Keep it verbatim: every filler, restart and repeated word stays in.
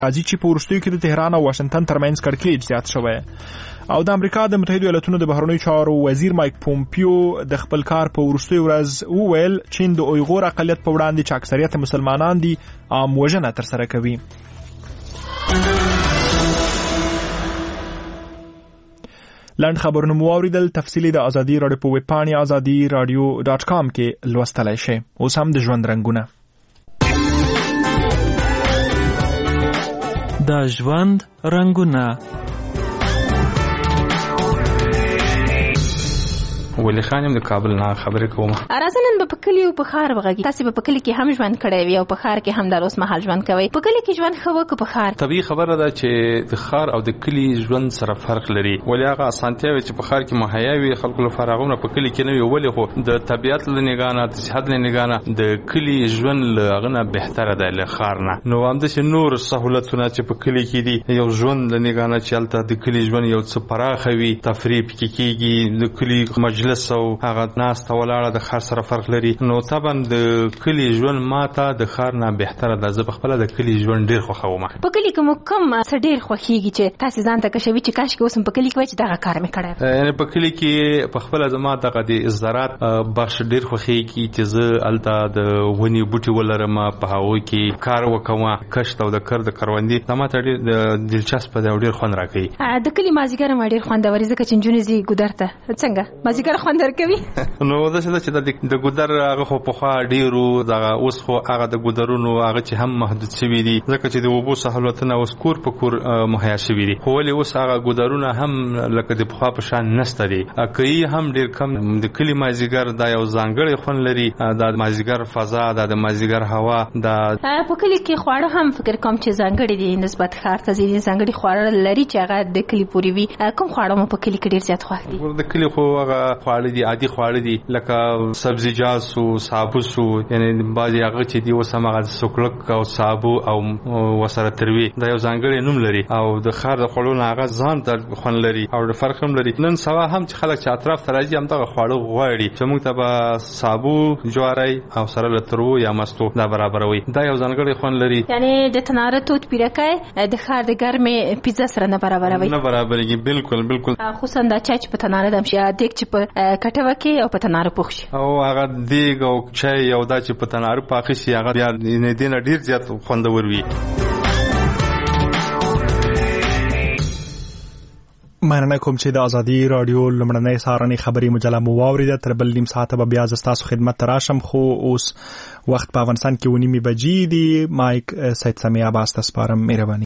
راځي چې په وروستیو کې د تهران او واشنگټن ترمنځ کړکېچ زیات شوی او د امریکا د متحده ایالاتونو د بهرنیو چارو وزیر مایک پومپیو د خپل کار په وروستیو ورځ وویل چین د اویغور اقلیت په وړاندې چې اکثریت مسلمانان دي عام وژنه ترسره کوي. لنډ خبرونه مو واوریدل. تفصیلی د ازادي راډیو په ویب پاڼې ازادي راډیو ډاټ کام کې لوستلای شئ. اوس هم د ژوند رنګونه. د ژوند رنګونه. ولی خانم د کابل نه خبرې کوم. ارازنن په کلی او په ښار وغږی. تاسو په کلی کې هم ژوند کړی وي او په ښار کې هم د اوس مهال ژوند کوي. په کلی کې ژوند خو په ښار. طبيعي خبره ده چې د ښار او د کلی ژوند سره فرق لري. ولی هغه اسانتیاوي چې په ښار کې مهیا وي خلکو لپاره هغه په کلی کې نه وي. ولی خو د طبيعت له نگاه د صحت له نگاه د کلی ژوند لغنه بهتره ده له ښار نه. نو هم د نور سہولتونه چې په کلی کې دي یو ژوند له نگاه نه چلته د کلی ژوند یو څه پراخوي، تفریح کې کېږي، د کلی مجلس او هغه ناس ته ولاړه د ښار سره فرق لري. نو طبعا د کلی ژوند ماته د ښار نه بهتره ده. زه په خپل د کلی ژوند ډیر خوښوم. په کلی کې مو کوم څه ډیر خوښیږي چې تاسو ځان ته کښوي چې کاش کې اوسم په کلی کې وای چې دغه کار مې کړی. یعنی په کلی کې په خپل زما دغه د زراعت بخش ډیر خوښیږي چې زه الته د ونی بوټي ولرم، په هغه کې کار وکوم، کښت او د کار د کروندې تماته ډیر دلچسپ ده او ډیر خوند راکوي. د کلی مازیګر ما ډیر خوندور ځکه چې جنونې زی ګودر ته څنګه مازیګر خوند کوي. نو دا چې د ګودر هغه خو په خوا ډیرو دغه اوس خو هغه د ګودرونو هغه چې هم محدود شوی دي ځکه چې د اوبو سہولتونه اوس کور په کور مهیا شوی دي. خو ولې اوس هغه ګودرونه هم لکه د پخوا په شان نشته دي. کوي هم ډیر کم. د کلی مازیګر دا یو ځانګړی خوند لري. د مازیګر فضا، د مازیګر هوا، د په کلی کې خواړه هم فکر کوم چې ځانګړي دي نسبت ښار ته ځینې ځانګړي خواړه لري چې هغه د کلی پوري وي. کوم خواړه مو په کلی کې ډیر زیات خوښ دي؟ د کلی خو هغه خواړه دي عادي خواړه دي لکه سبزیجات سو صابو سو، یعنی بعضی هغه چې دی وسمغه سوکلک او صابو او وسره تروي دا یو ځانګړی نوم لري او د خار د خړو نه هغه ځان ته خوان لري او د فرق هم لري. نن سوا هم چې خلک چې اطراف ته راځي هم دغه خواړه غواړي چې موږ ته به صابو جواری او سره لترو یا مستو دا برابروي. دا یو ځانګړی خوان لري. یعنی د تناره توت پیرکای د خار د ګرمه پیزا سره نه برابروي. نه برابرېږي. بالکل بالکل. خصوصا دا چای چې په تناره دم شي دیک چې په کټوه کې او په تناره پوښ شي او هغه دیګ او چای او دا چې په تناره پاخه شي هغه بیا نه دینه ډیر زیات خوندور وي. مننه کوم چې د ازادي رادیو لمړنۍ سارنې خبري مجله مو واوریده. تر بل نیم ساعت به بیا تاسو خدمت ته راشم. خو اوس وخت په افغانستان کې ونیمه بجې دي. مایک سید سمیع عباس تاسو سپارم. مهرباني.